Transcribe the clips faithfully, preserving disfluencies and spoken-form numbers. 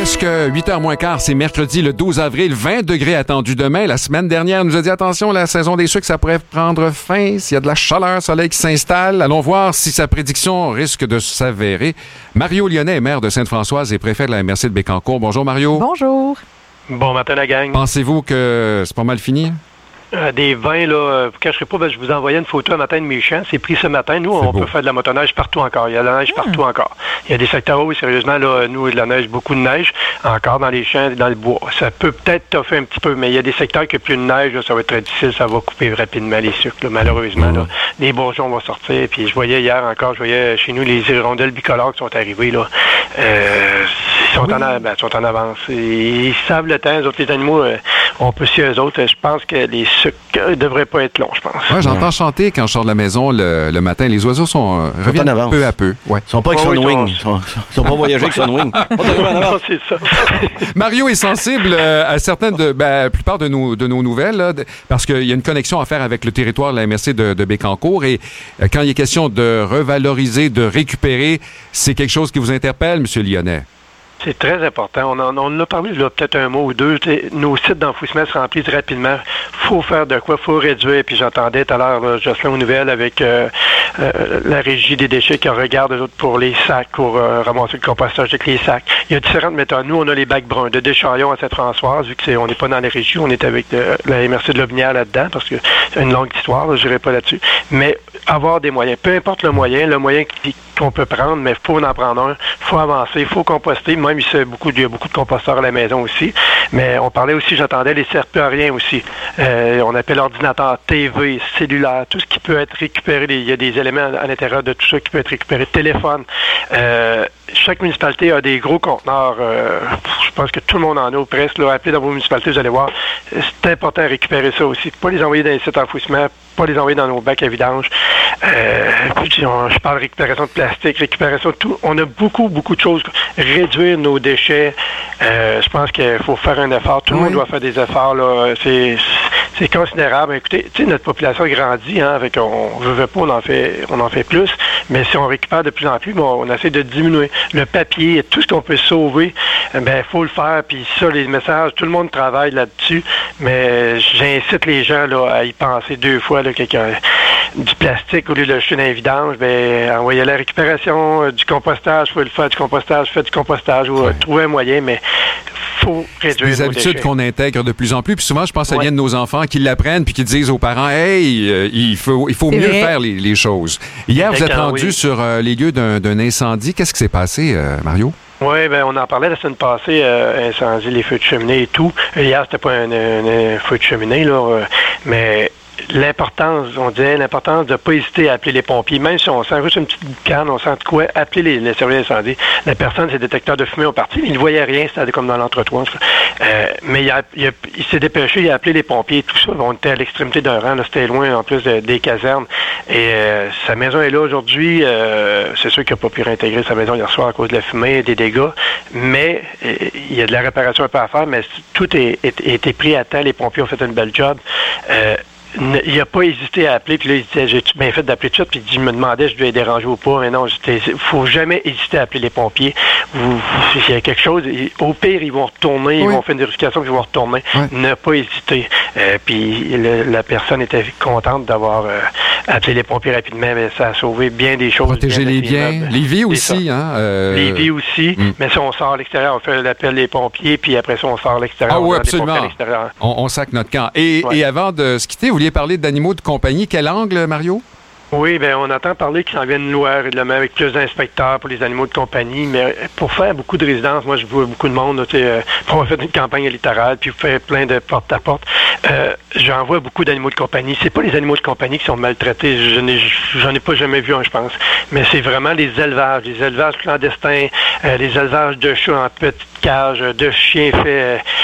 Presque huit heures moins quart, c'est mercredi le douze avril, vingt degrés attendus demain. La semaine dernière, nous a dit attention, la saison des sucres, ça pourrait prendre fin. S'il y a de la chaleur, soleil qui s'installe, allons voir si sa prédiction risque de s'avérer. Mario Lyonnais est maire de Sainte-Françoise et préfet de la M R C de Bécancour. Bonjour Mario. Bonjour. Bon matin la gang. Pensez-vous que c'est pas mal fini? Euh, des vins, là, vous ne cacherez pas, je vous envoyais une photo un matin de mes champs. C'est pris ce matin. Nous, c'est on beau. peut faire de la motoneige partout encore. Il y a de la neige partout mmh. encore. Il y a des secteurs où, sérieusement, là, nous, il y a de la neige, beaucoup de neige, encore dans les champs et dans le bois. Ça peut peut-être toffer un petit peu, mais il y a des secteurs qui n'ont plus de neige, là, ça va être très difficile, ça va couper rapidement les sucres, là, malheureusement. Mmh. Là. Les bourgeons vont sortir. Puis je voyais hier encore, je voyais chez nous les hirondelles bicolores qui sont arrivées, là. Euh, ils sont, oui. en, ben, sont en avance. Et ils savent le temps. Les autres, les animaux, euh, on peut suivre eux autres. Je pense que les sucres ne devraient pas être longs, je pense. Oui, j'entends ouais. chanter quand je sors de la maison le, le matin. Les oiseaux sont, euh, reviennent en avance. peu à peu. Ouais. Ils sont pas avec oh, Sunwing. Oui, ils sont, sont pas voyagés avec Sunwing. Non, c'est ça. Mario est sensible euh, à certaines, de, ben, la plupart de nos, de nos nouvelles, là, de, parce qu'il y a une connexion à faire avec le territoire de la M R C de, de Bécancour. Et euh, quand il est question de revaloriser, de récupérer, c'est quelque chose qui vous interpelle, M. Lyonnais? C'est très important. On en, on en a parlé là, peut-être un mot ou deux. T'sais, nos sites d'enfouissement se remplissent rapidement. Faut faire de quoi, faut réduire. Puis j'entendais tout à l'heure là, Jocelyn aux nouvelles avec euh, euh, la régie des déchets qui regarde eux autres pour les sacs, pour euh, ramasser le compostage avec les sacs. Il y a différentes méthodes. Nous, on a les bacs bruns de Deschambault à Sainte-Françoise, vu que c'est, on n'est pas dans les régies, on est avec euh, la M R C de Lobinière là-dedans, parce que c'est une longue histoire, je n'irai pas là-dessus. Mais avoir des moyens, peu importe le moyen, le moyen qui, qu'on peut prendre, mais il faut en prendre un, il faut avancer, il faut composter. Même il y a beaucoup, il y a beaucoup de composteurs à la maison aussi. Mais on parlait aussi, j'entendais les serpuriens aussi. Euh, on appelle ordinateur, T V, cellulaire, tout ce qui peut être récupéré. Il y a des éléments à l'intérieur de tout ça qui peut être récupéré. Téléphone. Euh, chaque municipalité a des gros conteneurs. Euh, je pense que tout le monde en a ou presque. Là, appelez dans vos municipalités, vous allez voir. C'est important de récupérer ça aussi. Pas les envoyer dans les sites d'enfouissement, pas les envoyer dans nos bacs à vidange. Euh, puis on, je parle de récupération de plastique, récupération de tout. On a beaucoup, beaucoup de choses. Réduire nos déchets. Euh, je pense qu'il faut faire un effort. Tout le oui. monde doit faire des efforts. Là. C'est, c'est considérable. Écoutez, tu sais, notre population grandit. Hein, avec, on ne veut pas, on en fait, on en fait plus. Mais si on récupère de plus en plus, bon, on essaie de diminuer. Le papier, tout ce qu'on peut sauver, ben il faut le faire. Puis ça, les messages, tout le monde travaille là-dessus. Mais j'incite les gens là, à y penser deux fois. Là, quelqu'un, du plastique au lieu de le jeter dans les vidanges, ben envoyez la récupération, euh, du compostage, il faut le faire du compostage, faites du compostage ou euh, trouver un moyen, mais faut réduire des habitudes déchets. Qu'on intègre de plus en plus. Puis souvent, je pense à ouais. l'un de nos enfants qui l'apprennent puis qui disent aux parents, hey, euh, il faut, il faut mieux vrai. faire les, les choses. Hier, vous êtes rendu oui. sur euh, les lieux d'un, d'un incendie. Qu'est-ce qui s'est passé, euh, Mario? Oui, ben on en parlait la semaine passée, euh, incendie, les feux de cheminée et tout. Hier, c'était pas un, un, un feu de cheminée, là, euh, mais l'importance, on disait l'importance de ne pas hésiter à appeler les pompiers. Même si on sent juste une petite canne, on sent de quoi, appeler les, les services d'incendie. La personne, ses détecteurs de fumée ont parti, mais il ne voyait rien, c'était comme dans l'entretoit. Euh, mais il, a, il, a, il s'est dépêché, il a appelé les pompiers, tout ça. On était à l'extrémité d'un rang, là, c'était loin en plus de, des casernes. Et euh, sa maison est là aujourd'hui. Euh, c'est sûr qu'il n'a pas pu réintégrer sa maison hier soir à cause de la fumée et des dégâts. Mais euh, il y a de la réparation un peu à faire, mais tout est, est, est été pris à temps. Les pompiers ont fait une belle job. Euh, Il n'a pas hésité à appeler, puis là, il disait, j'ai-tu bien fait d'appeler tout de suite, puis il me demandait si je devais les déranger ou pas, mais non, il ne faut jamais hésiter à appeler les pompiers. Vous, s'il y a quelque chose, au pire, ils vont retourner, oui. ils vont faire une vérification, puis ils vont retourner. Oui. Ne pas hésiter. Euh, puis le, la personne était contente d'avoir euh, appelé les pompiers rapidement, mais ça a sauvé bien des choses. Protéger bien les biens, les vies aussi. Hein, euh... Les vies aussi, mm. mais si on sort à l'extérieur, on fait l'appel des pompiers, puis après ça, on sort à l'extérieur. Ah oui, absolument. À on, on sac notre camp. Et, ouais. et avant de se quitter, vous vouliez parler d'animaux de compagnie. Quel angle, Mario? Oui, bien, on entend parler qu'il s'en vient une loi règlement avec plus d'inspecteurs pour les animaux de compagnie, mais pour faire beaucoup de résidences, moi, je vois beaucoup de monde, tu sais, euh, pour faire une campagne littorale, puis faire plein de porte-à-porte. Euh, j'en vois beaucoup d'animaux de compagnie. C'est pas les animaux de compagnie qui sont maltraités. Je n'ai, j'en ai pas jamais vu un, je pense. Mais c'est vraiment les élevages, les élevages clandestins, euh, les élevages de chats en petites cages, de chiens faits, euh,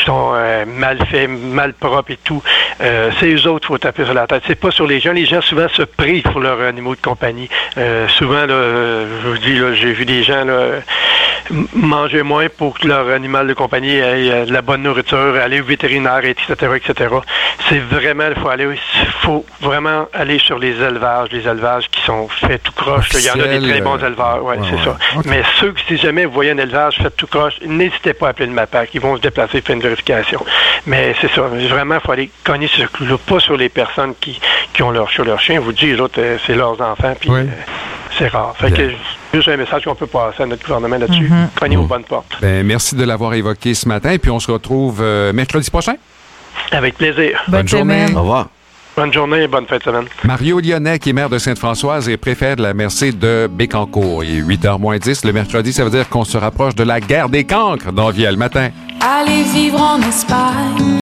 qui sont euh, mal faits, mal propres et tout, euh, c'est eux autres qu'il faut taper sur la tête. C'est pas sur les gens. Les gens souvent se privent pour leurs animaux de compagnie. Euh, souvent, là, je vous dis, là, j'ai vu des gens là, manger moins pour que leur animal de compagnie ait euh, de la bonne nourriture, aller au vétérinaire, et cetera, et cetera. C'est vraiment, il faut aller, faut vraiment aller sur les élevages, les élevages qui sont faits tout croche. Il y en a des très bons éleveurs, ouais, ouais c'est ouais. ça. Okay. Mais ceux qui, si jamais vous voyez un élevage fait tout croche, n'hésitez pas à appeler le MAPAC. Ils vont se déplacer, faire une vérification. Mais c'est ça. Vraiment, il faut aller cogner sur ce clou-là, pas sur les personnes qui, qui ont leur chien, leur chien. Vous dites, les autres, euh, c'est leurs enfants, puis oui. euh, c'est rare. Fait que, juste un message qu'on peut passer à notre gouvernement là-dessus. Mm-hmm. Cognez aux bonnes portes. Ben, merci de l'avoir évoqué ce matin, puis on se retrouve euh, mercredi prochain. Avec plaisir. Bonne, bonne journée. Au revoir. Bonne journée et bonne fin de semaine. Mario Lyonnais, qui est maire de Sainte-Françoise et préfet de la M R C de Bécancour. Il est huit heures moins dix le mercredi, ça veut dire qu'on se rapproche de la guerre des cancres dans Vielle matin. Allez vivre en Espagne.